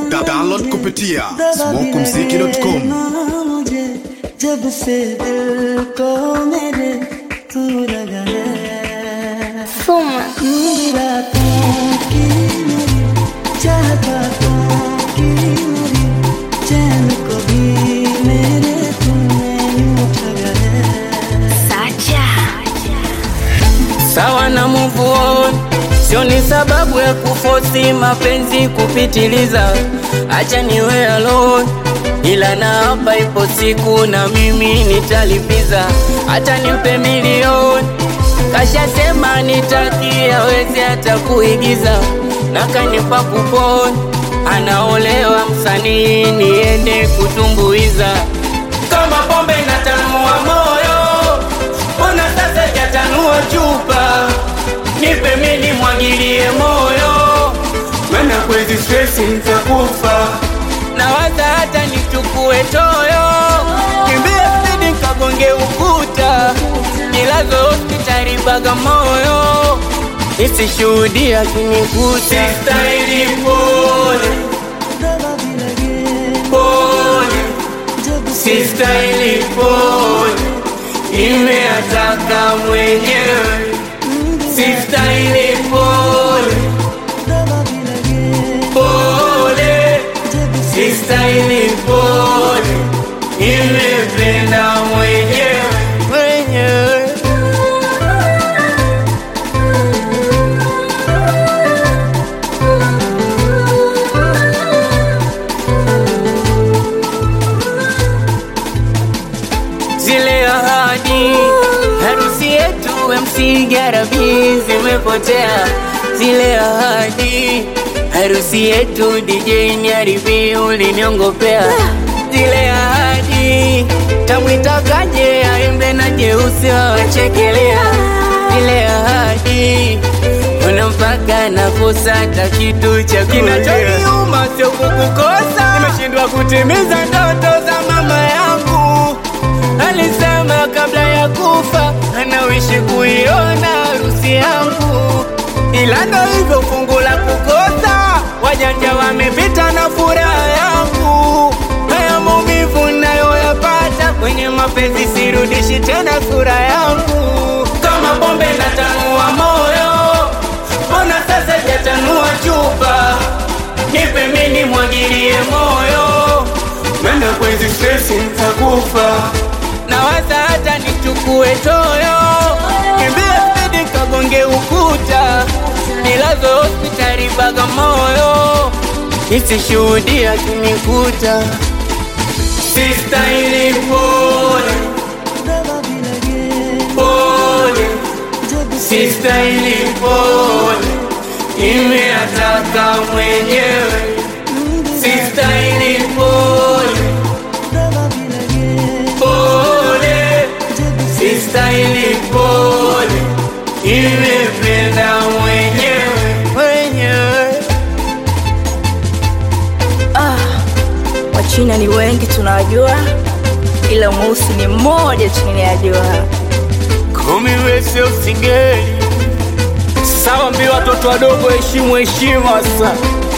Download kupitia smokumziki.com. जब से दिल को मेरे तू लगा है रातों की मेरी चाहतों की मेरी चैन को भी मेरे तूने यूं ठगा है Sawa na move on, sio ni sababu ya kuforce mapenzi kupitiliza. Acha niwe alone, ila na hapa ipo siku na mimi nitalipiza. Hata nimpe milioni, kashasema nitakia wezi hata kuigiza. Na kanipa kuponi, anaolewa msanii niende kutumbuiza. Kama pombe inatanua moyo, mbona sasa jatanua chupa? Nipe mimi mwagilie moyo, maana kwezi stress nitakufa. Na waza hata nichukue toyo, kimbia speed kagonge ukuta. Nilazo hospitali Bagamoyo, nisishuhudia kinikuta. Sistahili pole, pole, sistahili pole, imeataka mwenyewe. Sistahili pole, pole, sistahili pole, imependa mwenyewe. Zile ahadi, harusi yetu MC Garabi zimepotea. Zile ahadi, harusi yetu DJ Nyaribi uliniongopea. Zile ahadi, tamwitakaje aimbe na jeusi wachekelea. Zile ahadi, unampaka nakosa hata kitu cha kinachoniuma sio kukukosa. Nimeshindwa kutimiza ndoto za mama yangu, alisema kabla ya kufa anawishi kuiona harusi yangu. Ila ndo hivyo fungu la kukosa, wajanja wamepita na furaha yangu. Haya maumivu nayoyapata kwenye mapenzi, sirudishi tena sura yangu. Kama pombe natanua moyo, mbona sasa jatanua chupa? Nipe mimi mwagilie moyo, maana kwezi stress nitakufa. Na waza hata nichukue toyo, kimbia speed kagonge ukuta. Nilazo hospitali Bagamoyo, nisishuhudia kinikuta. Sistahili pole, pole, sistahili pole, imeataka mwenyewe. Sistahili pole, pole, sistahili pole, imependa mwenyewe. Wachina ni wengi tunawajua, ila mweusi ni mmoja tunayajua. Kumi wese usingeli, sawa mbi watoto wadogo heshimu heshima sasa.